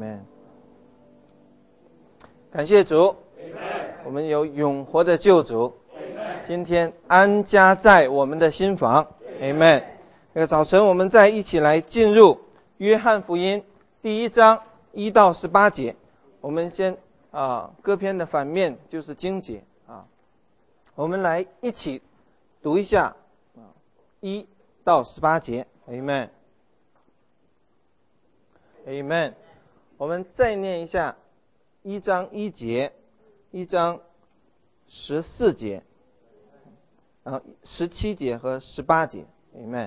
Amen。感谢主，我们有永活的救主，今天安家在我们的心房。Amen。这个早晨我们再一起来进入约翰福音第1章1到18节。我们先各篇的反面就是经节我们来一起读一下1到18节。Amen。Amen。我们再念一下1章1节，1章14节，17节和18节。Amen。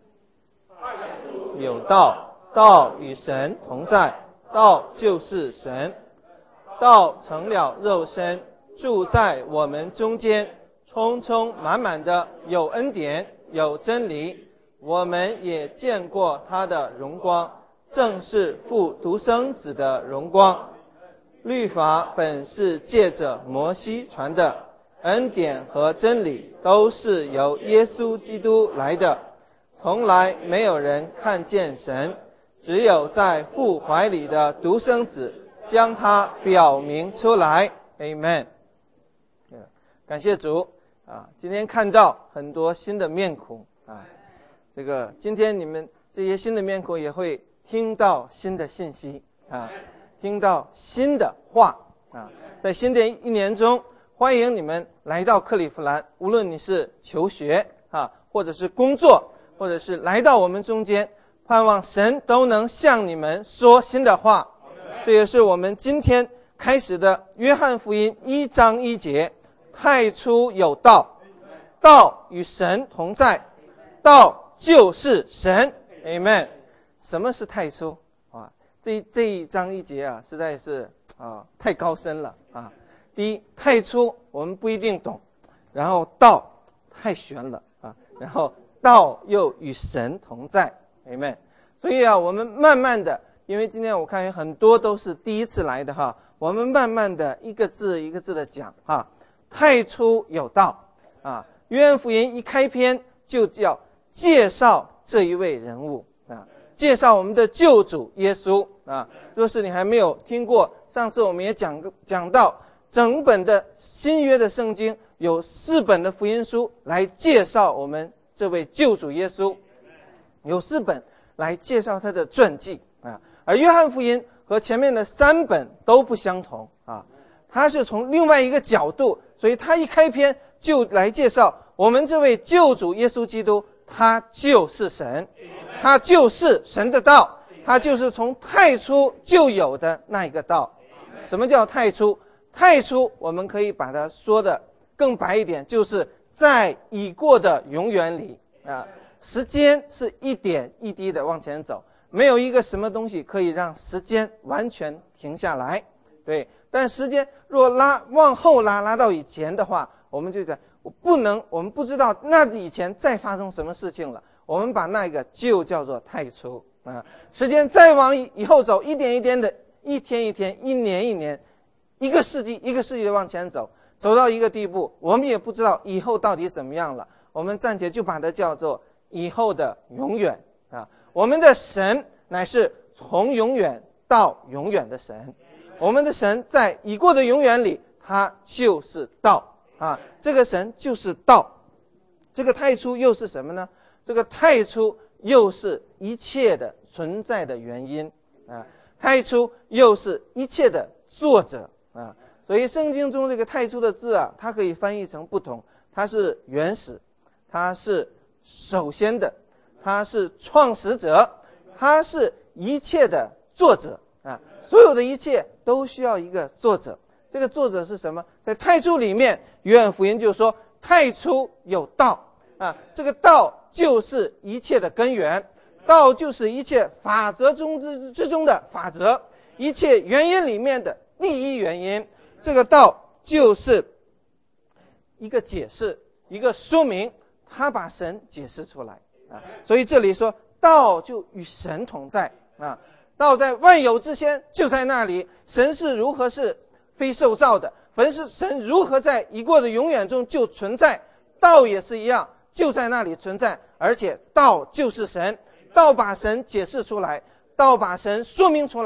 有道，道与神同在，道就是神。道成了肉身，住在我们中间，充充满满的有恩典，有真理。我们也见过他的荣光，正是父独生子的荣光。律法本是借着摩西传的，恩典和真理都是由耶稣基督来的。从来没有人看见神，只有在父怀里的独生子将它表明出来。 Amen。 感谢主今天看到很多新的面孔今天你们这些新的面孔也会听到新的信息听到新的话在新的一年中，欢迎你们来到克利夫兰，无论你是求学或者是工作，或者是来到我们中间，盼望神都能向你们说新的话。这也是我们今天开始的约翰福音1章1节，太初有道，道与神同在，道就是神。 Amen。 什么是太初这一章一节实在是太高深了第一，太初我们不一定懂，然后道太玄了然后道又与神同在。 Amen。 所以我们慢慢的，因为今天我看有很多都是第一次来的我们慢慢的一个字一个字的讲太初有道约翰福音一开篇就叫介绍这一位人物介绍我们的救主耶稣若是你还没有听过，上次我们也讲到整本的新约的圣经有4本的福音书来介绍我们这位救主耶稣，有4本来介绍他的传记而约翰福音和前面的3本都不相同他是从另外一个角度，所以他一开篇就来介绍我们这位救主耶稣基督，他就是神，他就是神的道，他就是从太初就有的那一个道。什么叫太初？太初我们可以把它说的更白一点，就是在已过的永远里时间是一点一滴的往前走，没有一个什么东西可以让时间完全停下来。对，但时间若往后拉到以前的话，我们就讲我们不知道那以前再发生什么事情了，我们把那个就叫做太初时间再往以后走，一点一点的，一天一天，一年一年，一个世纪一个世纪的往前走到一个地步，我们也不知道以后到底怎么样了，我们暂且就把它叫做以后的永远我们的神乃是从永远到永远的神，我们的神在已过的永远里，他就是道这个神就是道。这个太初又是什么呢？这个太初又是一切的存在的原因太初又是一切的作者所以圣经中这个太初的字它可以翻译成不同，它是原始，它是首先的，它是创始者，它是一切的作者所有的一切都需要一个作者。这个作者是什么？在太初里面，约翰福音就说太初有道这个道就是一切的根源，道就是一切法则之中的法则，一切原因里面的第一原因。这个道就是一个解释，一个说明，他把神解释出来所以这里说道就与神同在道在万有之先，就在那里。神是如何是非受造的，神如何在已过的永远中就存在，道也是一样，就在那里存在，而且道就是神，道把神解释出来，道把神说明出来，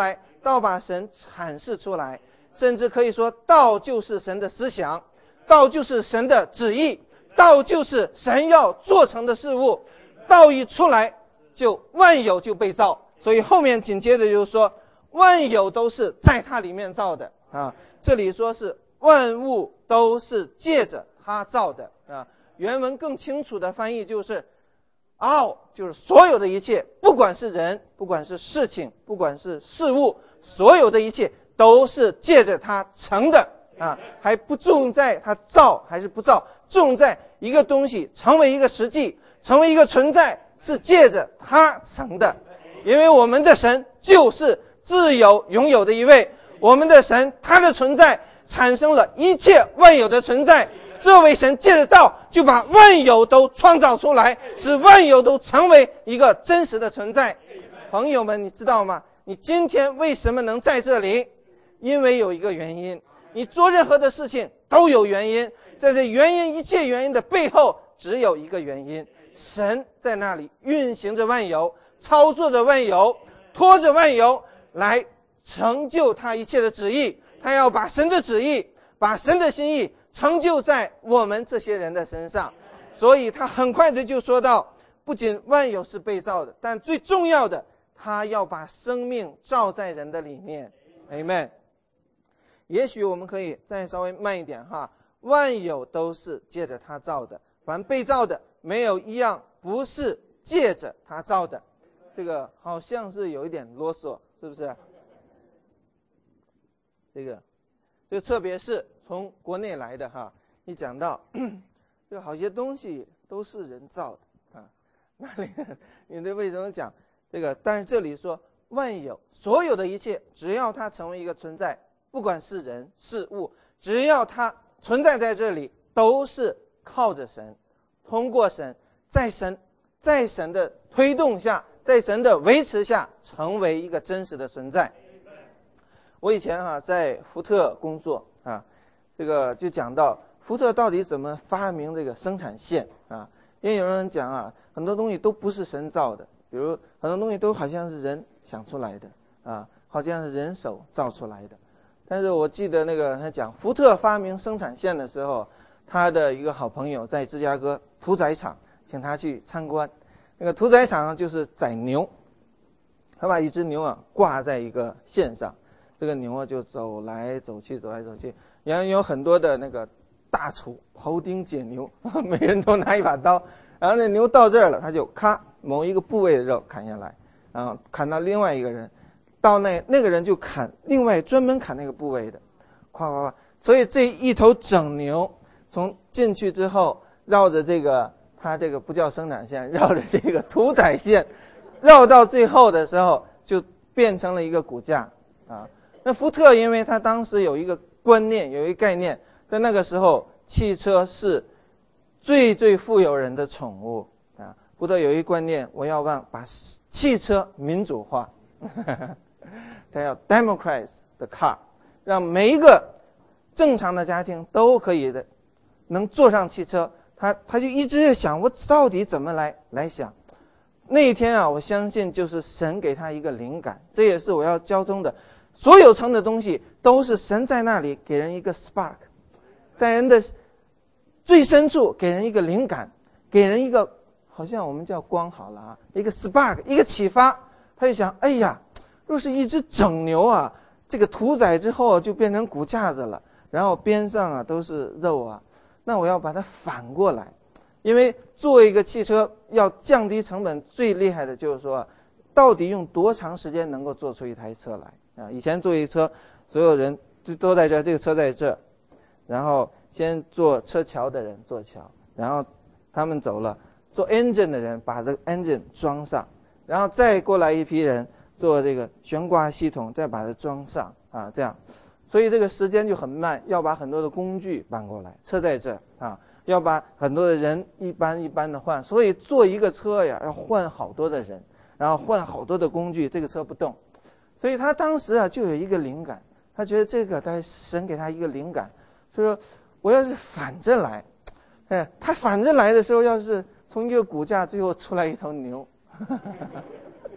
道把神阐释出来，甚至可以说道就是神的思想，道就是神的旨意，道就是神要做成的事物。道一出来，就万有就被造。所以后面紧接着就是说，万有都是在他里面造的啊。这里说是万物都是借着他造的啊。原文更清楚的翻译就是all，就是所有的一切，不管是人，不管是事情，不管是事物，所有的一切都是借着他成的啊。还不重在他造还是不造，重在一个东西成为一个实际，成为一个存在，是借着他成的。因为我们的神就是自有永有的一位，我们的神他的存在产生了一切万有的存在，这位神借着道就把万有都创造出来，使万有都成为一个真实的存在。朋友们，你知道吗？你今天为什么能在这里？因为有一个原因。你做任何的事情都有原因，在这一切原因的背后只有一个原因，神在那里运行着万有，操作着万有，拖着万有来成就他一切的旨意。他要把神的旨意，把神的心意成就在我们这些人的身上。所以他很快的就说到，不仅万有是被造的，但最重要的，他要把生命照在人的里面。 Amen。 也许我们可以再稍微慢一点哈，万有都是借着他造的，凡被造的没有一样不是借着他造的。这个好像是有一点啰嗦，是不是？这个特别是从国内来的哈，一讲到这好些东西都是人造的啊，那里你这为什么讲这个？但是这里说万有，所有的一切，只要它成为一个存在，不管是人是物，只要它存在在这里，都是靠着神，通过神，在神的推动下，在神的维持下，成为一个真实的存在。我以前在福特工作啊，这个就讲到福特到底怎么发明这个生产线啊？因为有人讲很多东西都不是神造的，比如很多东西都好像是人想出来的啊，好像是人手造出来的。但是我记得他讲福特发明生产线的时候，他的一个好朋友在芝加哥屠宰场请他去参观。那个屠宰场就是宰牛，他把一只牛挂在一个线上，这个牛就走来走去，然后有很多的那个大厨庖丁解牛，每人都拿一把刀，然后那牛到这儿了，他就咔某一个部位的肉砍下来，然后砍到另外一个人，到那个人就砍另外专门砍那个部位的，夸夸夸。所以这一头整牛从进去之后，绕着他这个不叫生产线，绕着这个屠宰线，绕到最后的时候就变成了一个骨架啊。那福特因为他当时有一个观念，有一个概念，在那个时候汽车是最富有人的宠物啊。福特有一个观念，我要把汽车民主化他要 democratize the car， 让每一个正常的家庭都可以能坐上汽车。他就一直在想，我到底怎么来想。那一天我相信就是神给他一个灵感，这也是我要交通的。所有成的东西都是神在那里给人一个 spark， 在人的最深处给人一个灵感，给人一个好像我们叫光好了一个 spark， 一个启发。他就想，哎呀，若是一只整牛这个屠宰之后就变成骨架子了，然后边上都是肉那我要把它反过来。因为做一个汽车要降低成本，最厉害的就是说到底用多长时间能够做出一台车来以前做一车，所有人都在这个车在这，然后先做车桥的人做桥，然后他们走了，做 engine 的人把这个 engine 装上，然后再过来一批人做这个悬挂系统，再把它装上这样。所以这个时间就很慢，要把很多的工具搬过来，车在这要把很多的人一般的换，所以做一个车要换好多的人，然后换好多的工具，这个车不动。所以他当时就有一个灵感，他觉得这个神给他一个灵感，所以说我要是反着来，他反着来的时候，要是从一个骨架最后出来一头牛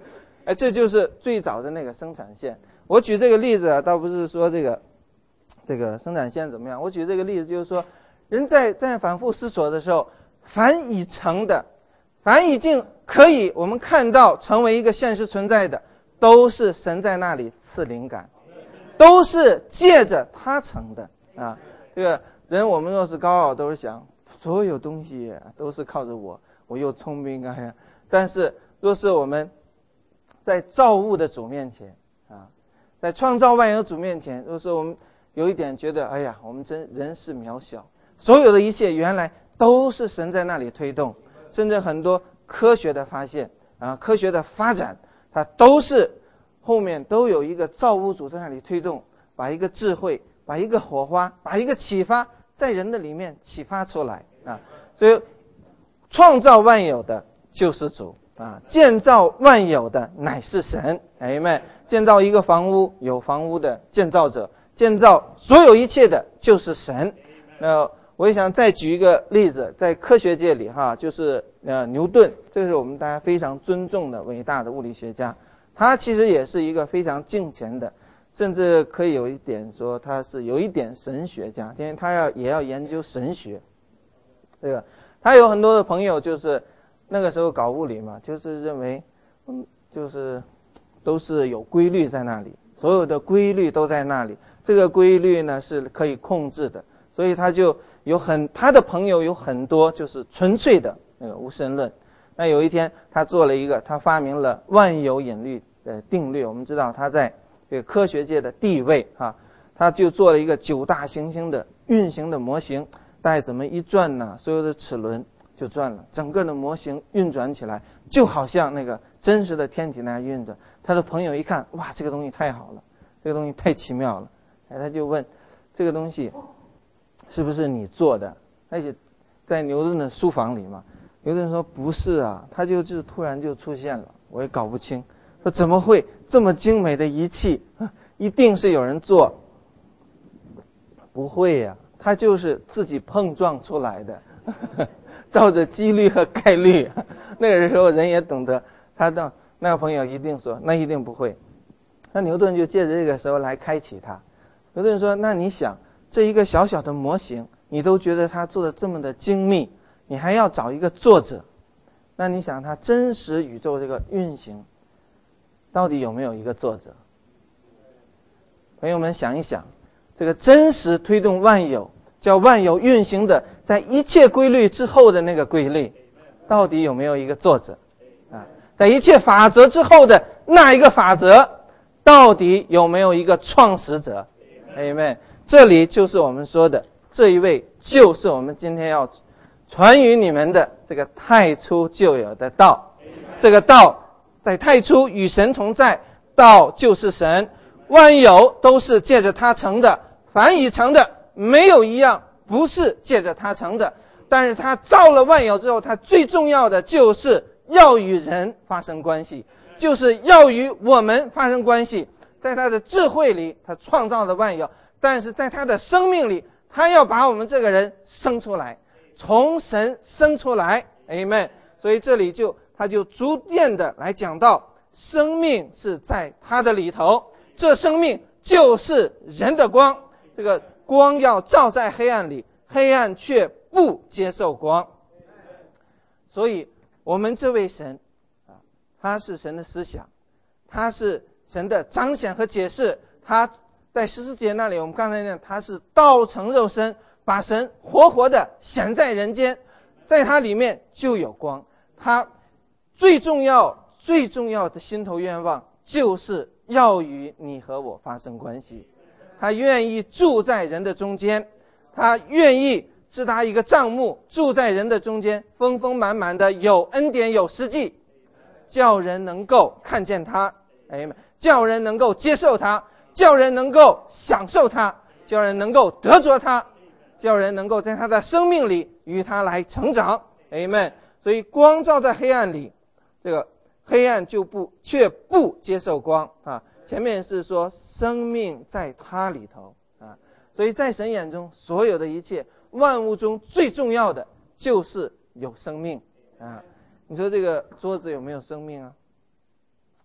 这就是最早的那个生产线。我举这个例子啊，倒不是说这个生产线怎么样，我举这个例子就是说，人在反复思索的时候，凡已成的，凡已经可以我们看到成为一个现实存在的，都是神在那里赐灵感，都是借着他成的啊。这个人我们若是高傲，都是想所有东西都是靠着我又聪明啊，但是若是我们在造物的主面前啊，在创造万有主面前，若是我们有一点觉得哎呀，我们人是渺小，所有的一切原来都是神在那里推动，甚至很多科学的发现啊，科学的发展，它都是后面都有一个造物主在那里推动，把一个智慧，把一个火花，把一个启发在人的里面启发出来啊。所以创造万有的就是主啊，建造万有的乃是神。阿们。建造一个房屋，有房屋的建造者，建造所有一切的就是神。我也想再举一个例子，在科学界里就是牛顿，这是我们大家非常尊重的伟大的物理学家，他其实也是一个非常敬虔的，甚至可以有一点说他是有一点神学家，因为他也要研究神学。这个他有很多的朋友就是那个时候搞物理嘛，就是认为就是都是有规律在那里，所有的规律都在那里，这个规律呢是可以控制的，所以他就他的朋友有很多就是纯粹的那个无神论。那有一天他发明了万有引力的定律，我们知道他在这个科学界的地位他就做了一个9大行星的运行的模型，大概怎么一转呢，所有的齿轮就转了，整个的模型运转起来就好像那个真实的天体那样运转。他的朋友一看，哇，这个东西太好了，这个东西太奇妙了，他就问这个东西是不是你做的？而且在牛顿的书房里嘛，牛顿说不是啊，他就是突然就出现了，我也搞不清，说怎么会这么精美的仪器，一定是有人做。不会呀，他就是自己碰撞出来的，照着几率和概率。那个时候人也懂得，他的那个朋友一定说那一定不会。那牛顿就借着这个时候来开启他。牛顿说，那你想这一个小小的模型你都觉得他做的这么的精密，你还要找一个作者，那你想他真实宇宙这个运行到底有没有一个作者？朋友们想一想，这个真实推动万有，叫万有运行的在一切规律之后的那个规律，到底有没有一个作者啊？在一切法则之后的那一个法则，到底有没有一个创始者？阿们。这里就是我们说的这一位，就是我们今天要传于你们的这个太初就有的道。这个道在太初与神同在，道就是神，万有都是借着他成的，凡已成的没有一样不是借着他成的。但是他造了万有之后，他最重要的就是要与人发生关系，就是要与我们发生关系。在他的智慧里他创造了万有，但是在他的生命里他要把我们这个人生出来，从神生出来。 Amen。 所以这里他就逐渐的来讲到生命是在他的里头，这生命就是人的光，这个光要照在黑暗里，黑暗却不接受光。所以我们这位神他是神的思想，他是神的彰显和解释。他在14节那里我们刚才讲，他是道成肉身，把神活活的显在人间，在他里面就有光。他最重要的心头愿望就是要与你和我发生关系，他愿意住在人的中间，他愿意支搭一个帐幕住在人的中间，丰丰满满的有恩典有实际，叫人能够看见他，叫人能够接受他，叫人能够享受他，叫人能够得着他，叫人能够在他的生命里与他来成长。 Amen。 所以光照在黑暗里，这个黑暗却不接受光前面是说生命在他里头所以在神眼中所有的一切万物中最重要的就是有生命你说这个桌子有没有生命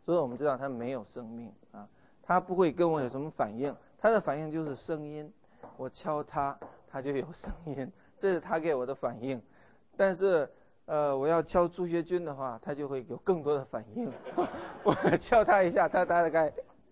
所以我们知道他没有生命啊，他不会跟我有什么反应，他的反应就是声音，我敲他，他就有声音，这是他给我的反应。但是我要敲朱学军的话，他就会有更多的反应。我敲他一下，他大概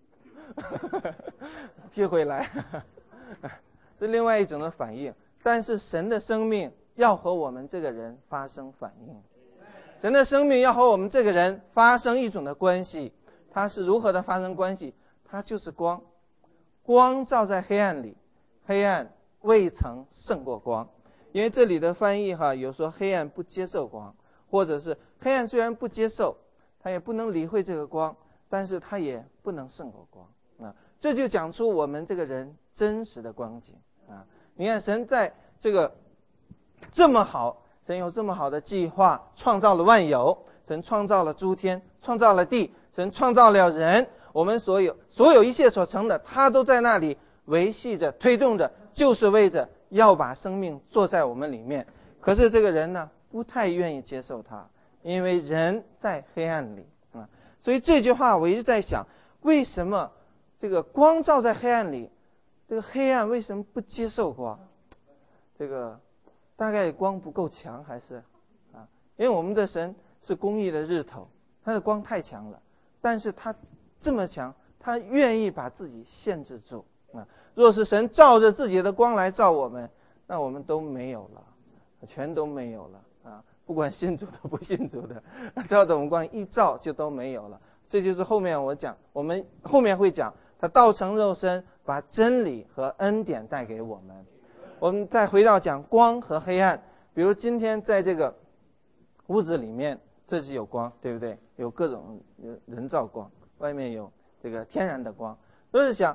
贴回来，是另外一种的反应。但是神的生命要和我们这个人发生反应，神的生命要和我们这个人发生一种的关系。它是如何的发生关系？它就是光，光照在黑暗里，黑暗未曾胜过光。因为这里的翻译有说黑暗不接受光，或者是黑暗虽然不接受，它也不能理会这个光，但是它也不能胜过光啊。这就讲出我们这个人真实的光景啊。你看神在这个这么好，神有这么好的计划，创造了万有，神创造了诸天，创造了地，神创造了人，我们所有一切所成的，他都在那里维系着推动着，就是为着要把生命做在我们里面。可是这个人呢，不太愿意接受他，因为人在黑暗里啊。所以这句话我一直在想，为什么这个光照在黑暗里，这个黑暗为什么不接受光？这个大概光不够强，还是因为我们的神是公义的日头，他的光太强了，但是他这么强，他愿意把自己限制住啊。若是神照着自己的光来照我们，那我们都没有了，全都没有了啊！不管信主的不信主的，照着我们光一照就都没有了。这就是后面我们后面会讲，他道成肉身，把真理和恩典带给我们。我们再回到讲光和黑暗，比如今天在这个屋子里面，这是有光，对不对？有各种人造光，外面有这个天然的光。若是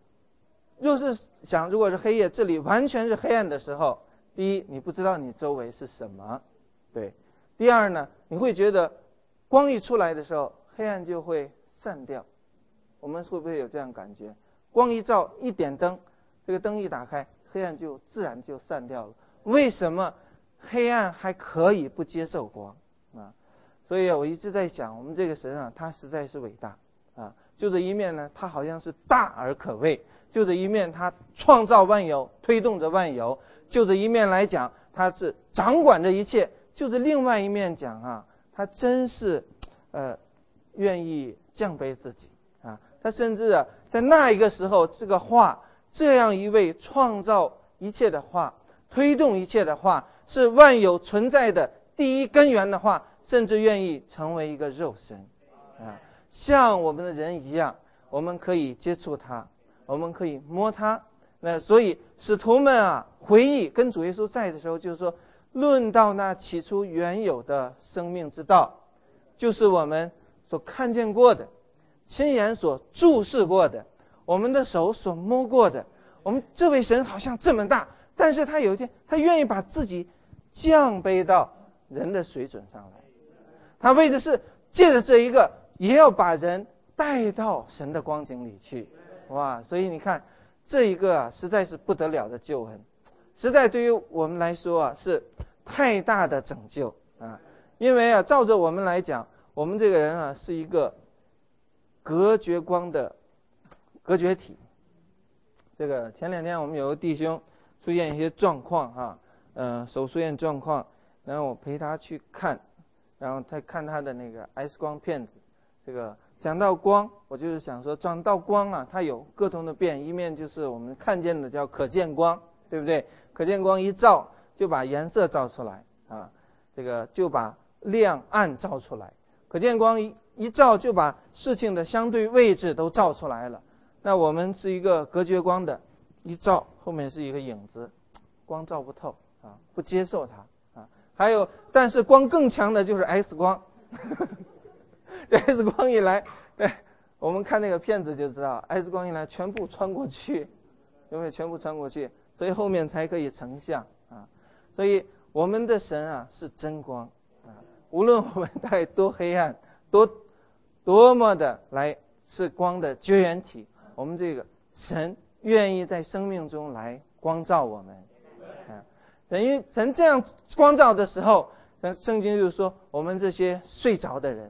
想如果是黑夜，这里完全是黑暗的时候，第一，你不知道你周围是什么，对。第二呢，你会觉得光一出来的时候，黑暗就会散掉。我们会不会有这样感觉？光一照，一点灯，这个灯一打开，黑暗就自然就散掉了。为什么黑暗还可以不接受光啊？所以我一直在想，我们这个神啊，他实在是伟大啊。就这一面呢，他好像是大而可畏；就这一面，他创造万有，推动着万有；就这一面来讲，他是掌管着一切；就这另外一面讲啊，他真是愿意降卑自己啊。他甚至在那一个时候，这样一位创造一切的话，推动一切的话，是万有存在的第一根源的话，甚至愿意成为一个肉身啊，像我们的人一样，我们可以接触它，我们可以摸它。那所以使徒们回忆跟主耶稣在的时候，就是说，论到那起初原有的生命之道，就是我们所看见过的，亲眼所注视过的，我们的手所摸过的。我们这位神好像这么大，但是他有一天，他愿意把自己降卑到人的水准上来，他为的是借着这一个，也要把人带到神的光景里去。哇，所以你看这一个实在是不得了的救恩，实在对于我们来说是太大的拯救啊！因为照着我们来讲，我们这个人是一个隔绝光的隔绝体。这个前两天我们有个弟兄出现一些状况手出现状况，然后我陪他去看，然后再看他的那个 X 光片子。这个讲到光，我就是想说，讲到光它有各种的变，一面就是我们看见的叫可见光，对不对？可见光一照就把颜色照出来这个就把亮暗照出来。可见光一照就把事情的相对位置都照出来了。那我们是一个隔绝光的，一照后面是一个影子，光照不透不接受它还有，但是光更强的就是 X 光这 X 光一来，对，我们看那个片子就知道 X 光一来全部穿过去，有没有全部穿过去？所以后面才可以成像所以我们的神是真光无论我们在多黑暗，多么的来是光的绝缘体，我们这个神愿意在生命中来光照我们等于神这样光照的时候，圣经就是说我们这些睡着的人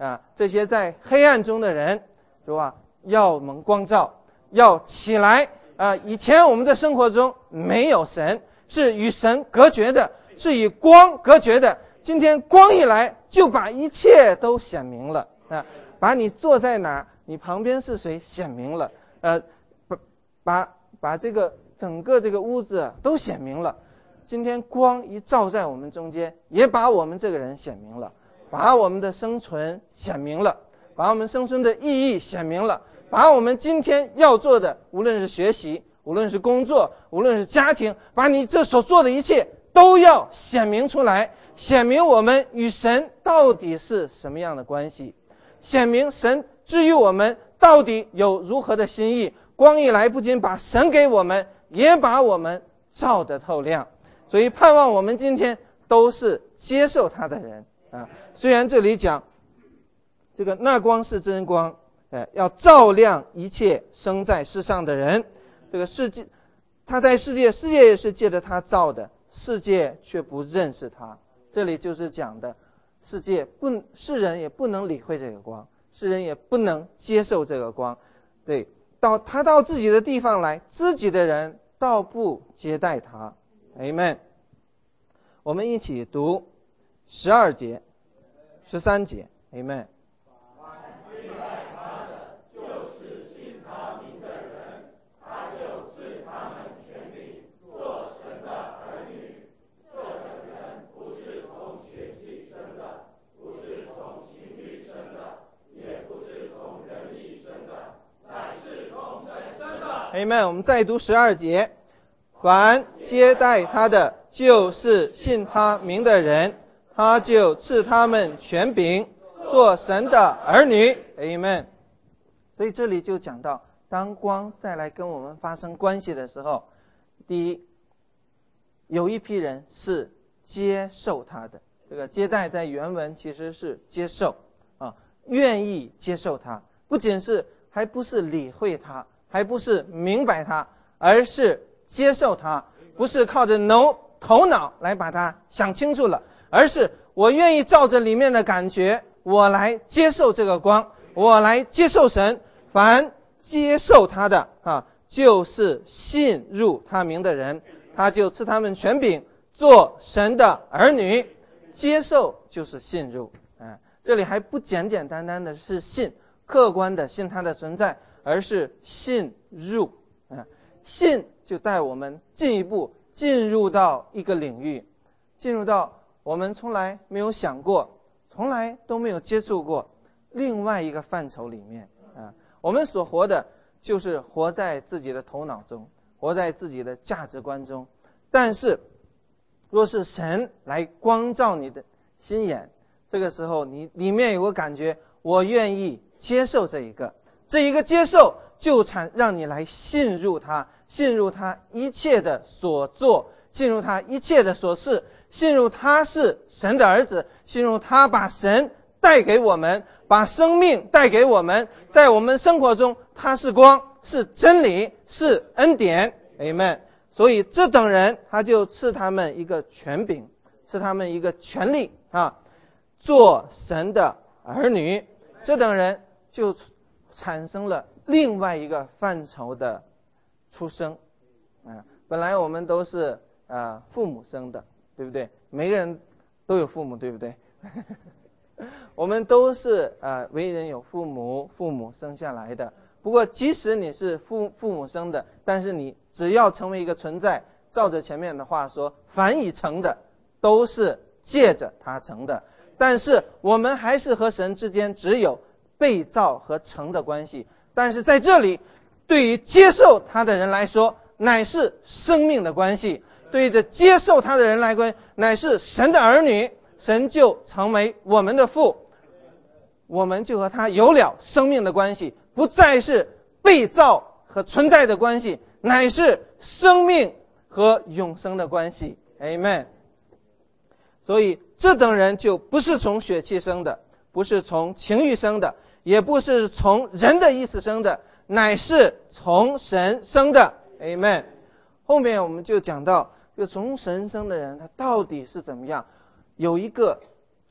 这些在黑暗中的人，主啊，要蒙光照，要起来以前我们的生活中没有神，是与神隔绝的，是与光隔绝的。今天光一来，就把一切都显明了把你坐在哪儿，你旁边是谁显明了，把这个整个这个屋子都显明了。今天光一照在我们中间，也把我们这个人显明了，把我们的生存显明了，把我们生存的意义显明了，把我们今天要做的，无论是学习，无论是工作，无论是家庭，把你这所做的一切都要显明出来，显明我们与神到底是什么样的关系，显明神至于我们到底有如何的心意。光一来，不仅把神给我们，也把我们照得透亮。所以盼望我们今天都是接受他的人虽然这里讲这个那光是真光要照亮一切生在世上的人，这个世界他在世界也是借着他造的，世界却不认识他。这里就是讲的世人也不能理会这个光，世人也不能接受这个光。对，他到自己的地方来，自己的人倒不接待他。Amen。 我们一起读12节13节 Amen。 Amen。 我们再读12节，凡接待他的，就是信他名的人，他就赐他们权柄，做神的儿女。 Amen。 所以这里就讲到，当光再来跟我们发生关系的时候，第一，有一批人是接受他的，这个接待在原文其实是接受愿意接受他，还不是理会他，还不是明白他，而是接受他，不是靠着头脑来把它想清楚了，而是我愿意照着里面的感觉，我来接受这个光，我来接受神。凡接受他的就是信入他名的人，他就赐他们权柄，做神的儿女。接受就是信入这里还不简简单单的是信，客观的信他的存在，而是信入信就带我们进一步进入到一个领域，进入到我们从来没有想过，从来都没有接触过另外一个范畴里面我们所活的就是活在自己的头脑中，活在自己的价值观中。但是若是神来光照你的心眼，这个时候你里面有个感觉，我愿意接受这一个接受就让你来信入他，信入他一切的所做，进入他一切的所事，信入他是神的儿子，信入他把神带给我们，把生命带给我们，在我们生活中他是光，是真理，是恩典。 Amen。 所以这等人他就赐他们一个权柄，赐他们一个权利做神的儿女。这等人就产生了另外一个范畴的出生本来我们都是父母生的，对不对？每个人都有父母，对不对？我们都是为人有父母生下来的。不过即使你是父母生的，但是你只要成为一个存在，照着前面的话说，凡已成的都是借着他成的。但是我们还是和神之间只有被造和成的关系。但是在这里，对于接受他的人来说，乃是生命的关系；对于接受他的人来说，乃是神的儿女。神就成为我们的父，我们就和他有了生命的关系，不再是被造和存在的关系，乃是生命和永生的关系。 Amen。 所以这等人就不是从血气生的，不是从情欲生的，也不是从人的意思生的，乃是从神生的。 Amen。 后面我们就讲到，就从神生的人他到底是怎么样，有一个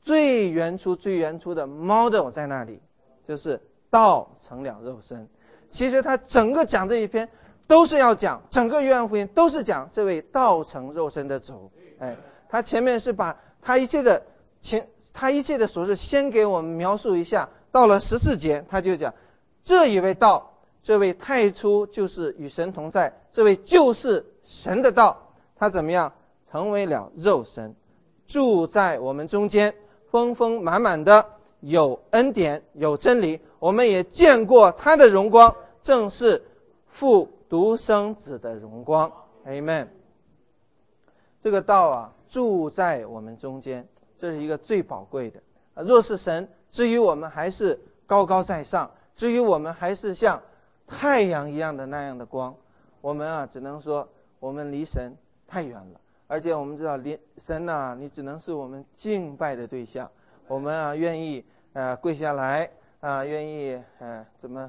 最原初的 model 在那里，就是道成了肉身。其实他整个讲这一篇都是要讲，整个约翰福音都是讲这位道成肉身的主。他前面是把他一切的所事先给我们描述一下，到了14节他就讲这一位道，这位太初就是与神同在，这位就是神的道，他怎么样成为了肉身，住在我们中间，丰丰满满的有恩典有真理，我们也见过他的荣光，正是父独生子的荣光。 Amen。 这个道住在我们中间，这是一个最宝贵的。若是神至于我们还是高高在上，至于我们还是像太阳一样的那样的光，我们只能说我们离神太远了。而且我们知道神你只能是我们敬拜的对象，我们愿意跪下来愿意怎么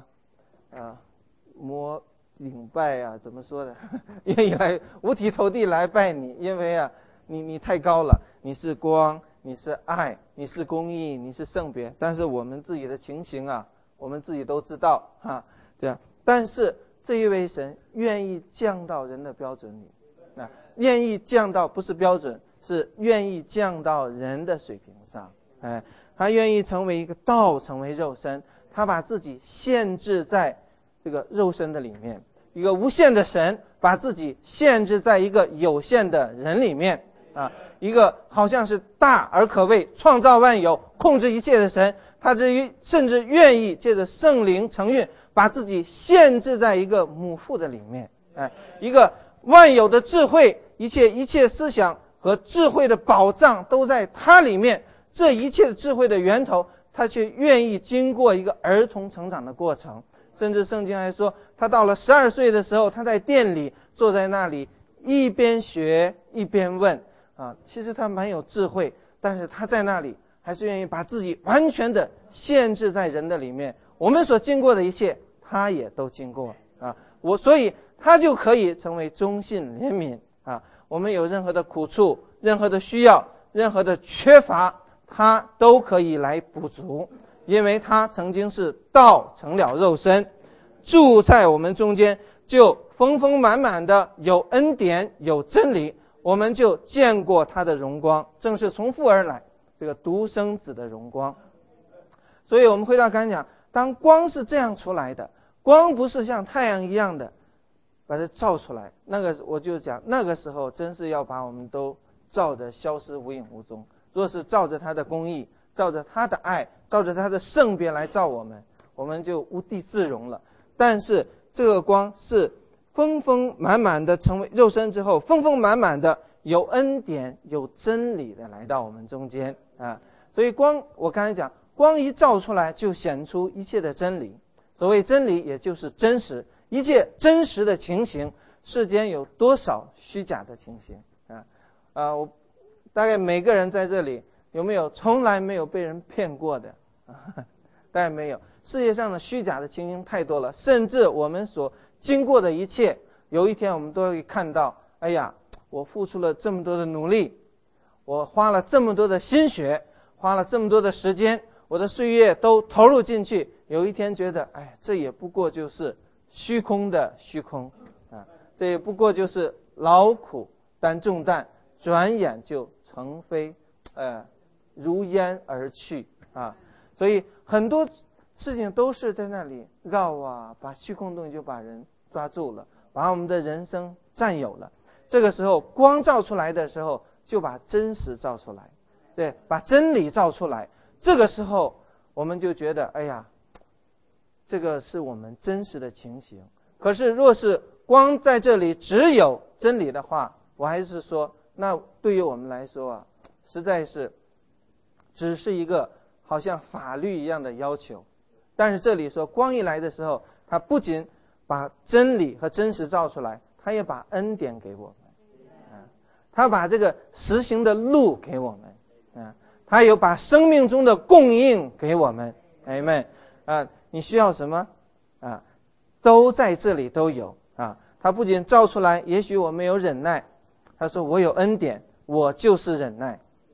领拜怎么说的愿意来五体投地来拜你，因为你太高了，你是光，你是爱，你是公义，你是圣别。但是我们自己的情形我们自己都知道对啊。但是这一位神愿意降到人的标准里，愿意降到不是标准，是愿意降到人的水平上。他愿意成为一个道，成为肉身，他把自己限制在这个肉身的里面。一个无限的神把自己限制在一个有限的人里面一个好像是大而可畏，创造万有，控制一切的神，他甚至愿意借着圣灵承运，把自己限制在一个母腹的里面。一个万有的智慧，一切思想和智慧的宝藏都在他里面，这一切的智慧的源头，他却愿意经过一个儿童成长的过程。甚至圣经还说，他到了12岁的时候，他在殿里坐在那里，一边学一边问其实他蛮有智慧，但是他在那里还是愿意把自己完全的限制在人的里面。我们所经过的一切他也都经过所以他就可以成为忠信怜悯我们有任何的苦处，任何的需要，任何的缺乏，他都可以来补足，因为他曾经是道成了肉身，住在我们中间，就丰丰满满的有恩典有真理，我们就见过他的荣光，正是从父而来，这个独生子的荣光。所以我们回到刚才讲，当光是这样出来的，光不是像太阳一样的把它照出来，我就讲那个时候真是要把我们都照着消失无影无踪。若是照着他的公义，照着他的爱，照着他的圣别来照我们，我们就无地自容了。但是这个光是丰丰满满的成为肉身之后，丰丰满满的有恩典有真理的来到我们中间所以光，我刚才讲，光一照出来就显出一切的真理。所谓真理也就是真实，一切真实的情形。世间有多少虚假的情形我大概每个人在这里有没有从来没有被人骗过的大概没有。世界上的虚假的情形太多了，甚至我们所经过的一切，有一天我们都会看到，哎呀，我付出了这么多的努力，我花了这么多的心血，花了这么多的时间，我的岁月都投入进去，有一天觉得这也不过就是虚空的虚空这也不过就是劳苦担重担，转眼就成飞如烟而去所以很多事情都是在那里绕把虚空东西就把人抓住了，把我们的人生占有了。这个时候光照出来的时候，就把真实照出来，对，把真理照出来。这个时候我们就觉得，哎呀，这个是我们真实的情形。可是若是光在这里只有真理的话，我还是说，那对于我们来说实在是只是一个好像法律一样的要求。但是这里说光一来的时候，他不仅把真理和真实照出来，他也把恩典给我们他把这个实行的路给我们他有把生命中的供应给我们。Amen你需要什么都在这里都有他不仅照出来，也许我没有忍耐，他说我有恩典，我就是忍耐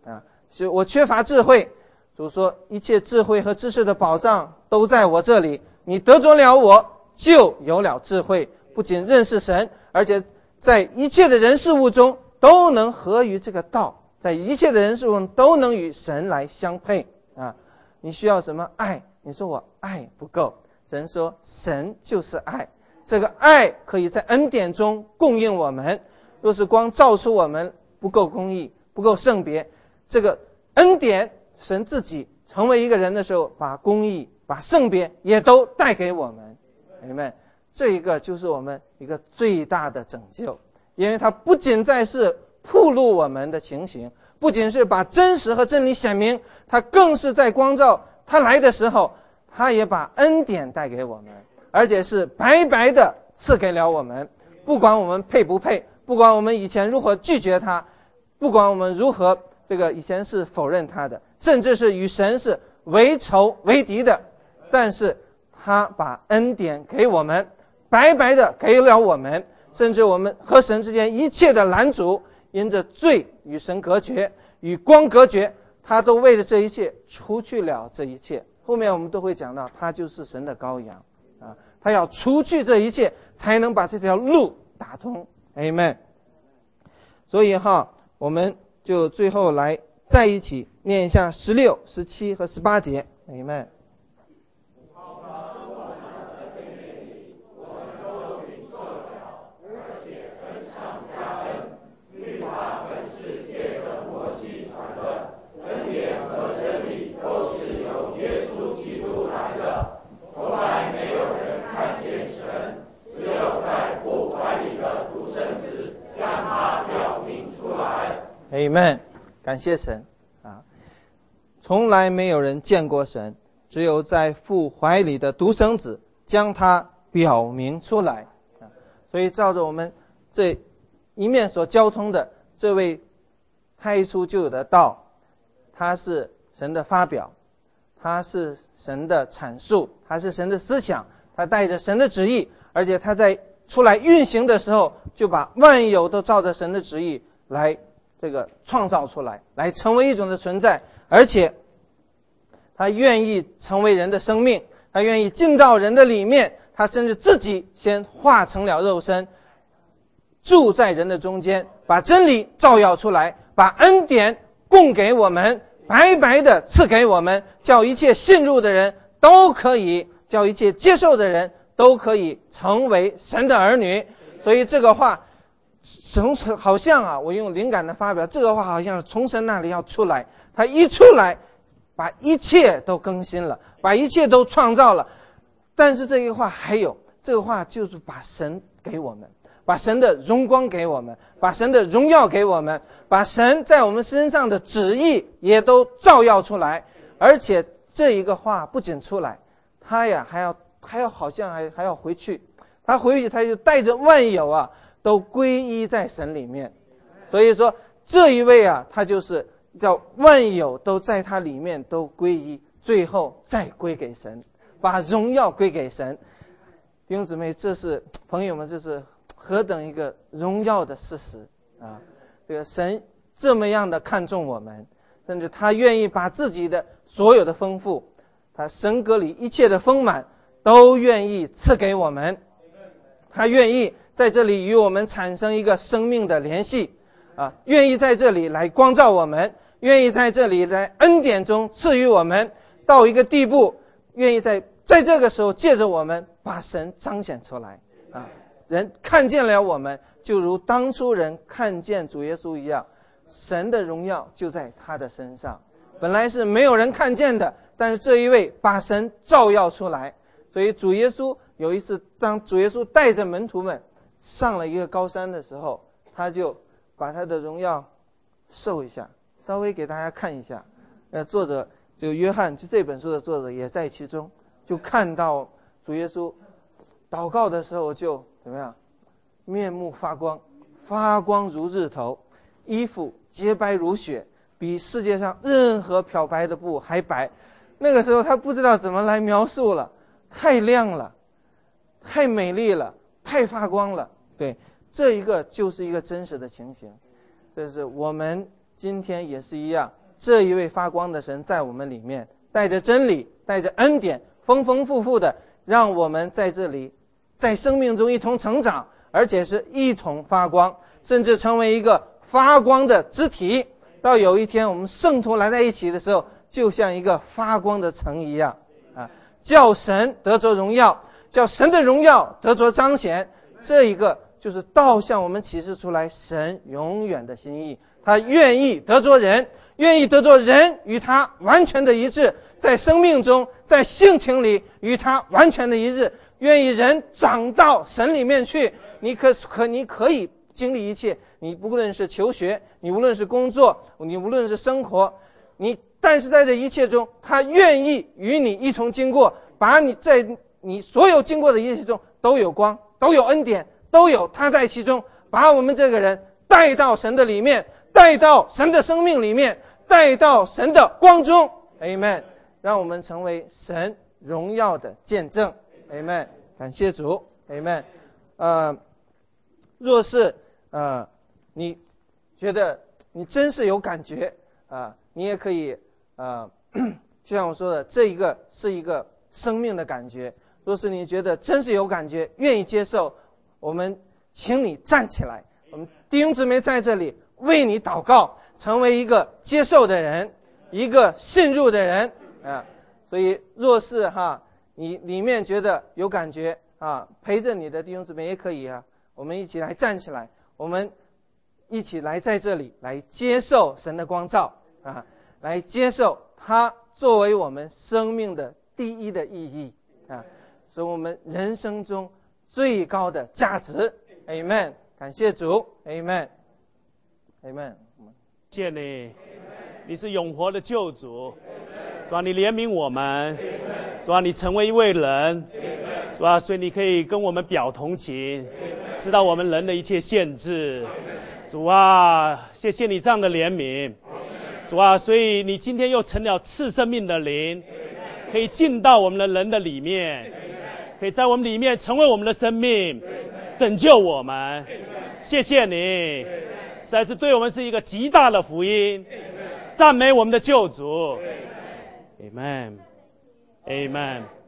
是我缺乏智慧。主说一切智慧和知识的宝藏都在我这里，你得着了我，就有了智慧，不仅认识神，而且在一切的人事物中都能合于这个道，在一切的人事物中都能与神来相配啊！你需要什么爱？你说我爱不够，神说神就是爱，这个爱可以在恩典中供应我们。若是光造出我们不够公义，不够圣别，这个恩典神自己成为一个人的时候，把公义把圣别也都带给我们。明白？这一个就是我们一个最大的拯救，因为它不仅在是暴露我们的情形，不仅是把真实和真理显明，它更是在光照他来的时候，他也把恩典带给我们，而且是白白的赐给了我们。不管我们配不配，不管我们以前如何拒绝他，不管我们如何以前是否认他的，甚至是与神是为仇为敌的，但是他把恩典给我们，白白的给了我们，甚至我们和神之间一切的拦阻，因着罪与神隔绝，与光隔绝，他都为了这一切除去了这一切。后面我们都会讲到，他就是神的羔羊啊，他要除去这一切，才能把这条路打通。Amen。所以我们就最后来在一起念一下16、17和18节。Amen。Amen， 感谢神啊！从来没有人见过神，只有在父怀里的独生子将他表明出来啊！所以照着我们这一面所交通的这位太初就有的道，他是神的发表，他是神的阐述，他是神的思想，他带着神的旨意，而且他在出来运行的时候，就把万有都照着神的旨意来创造出来，来成为一种的存在，而且他愿意成为人的生命，他愿意进到人的里面，他甚至自己先化成了肉身，住在人的中间，把真理照耀出来，把恩典供给我们，白白的赐给我们，叫一切信入的人都可以，叫一切接受的人都可以成为神的儿女。所以这个话好像我用灵感的发表，这个话好像是从神那里要出来，他一出来把一切都更新了，把一切都创造了。但是这个话还有，这个话就是把神给我们，把神的荣光给我们，把神的荣耀给我们，把神在我们身上的旨意也都照耀出来。而且这一个话不仅出来，他还要好像还要回去，他回去他就带着万有都归依在神里面。所以说这一位他就是叫万有都在他里面都归依，最后再归给神，把荣耀归给神。弟兄姊妹，朋友们，这是何等一个荣耀的事实啊！这个神这么样的看重我们，甚至他愿意把自己的所有的丰富，他神格里一切的丰满都愿意赐给我们，他愿意在这里与我们产生一个生命的联系愿意在这里来光照我们，愿意在这里来恩典中赐予我们到一个地步，愿意在这个时候借着我们把神彰显出来人看见了我们，就如当初人看见主耶稣一样，神的荣耀就在他的身上。本来是没有人看见的，但是这一位把神照耀出来。所以主耶稣有一次，当主耶稣带着门徒们上了一个高山的时候，他就把他的荣耀授一下，稍微给大家看一下。作者就约翰，就这本书的作者也在其中，就看到主耶稣祷告的时候就怎么样，面目发光，发光如日头，衣服洁白如雪，比世界上任何漂白的布还白。那个时候他不知道怎么来描述了，太亮了，太美丽了，太发光了。对，这一个就是一个真实的情形。这是我们今天也是一样， 这一位发光的神在我们里面，带着真理，带着恩典，丰丰富富的让我们在这里在生命中一同成长，而且是一同发光，甚至成为一个发光的肢体。到有一天我们圣徒来在一起的时候，就像一个发光的城一样叫神得着荣耀，叫神的荣耀得着彰显。这一个就是道向我们启示出来神永远的心意，他愿意得着人，愿意得着人与他完全的一致，在生命中，在性情里与他完全的一致，愿意人长到神里面去。你可以经历一切，你不论是求学，你无论是工作，你无论是生活，但是在这一切中，他愿意与你一同经过，把你在你所有经过的一切中都有光，都有恩典，都有他在其中，把我们这个人带到神的里面，带到神的生命里面，带到神的光中。 Amen。 让我们成为神荣耀的见证。 Amen。 感谢主。 Amen。 若是你觉得你真是有感觉你也可以就像我说的，这一个是一个生命的感觉。若是你觉得真是有感觉，愿意接受，我们请你站起来，我们弟兄姊妹在这里为你祷告，成为一个接受的人，一个信入的人所以若是你里面觉得有感觉陪着你的弟兄姊妹也可以我们一起来站起来，我们一起来在这里来接受神的光照来接受它作为我们生命的第一的意义是我们人生中最高的价值。 Amen。 感谢主。 Amen。 Amen。 谢你，你是永活的救主，主啊，你怜悯我们，主啊，你成为一位人，主啊，所以你可以跟我们表同情，知道我们人的一切限制。主啊，谢谢你这样的怜悯，主啊，所以你今天又成了赐生命的灵，可以进到我们的人的里面，可以在我们里面成为我们的生命，拯救我们。谢谢你，实在是对我们是一个极大的福音。赞美我们的救主。 Amen。 Amen。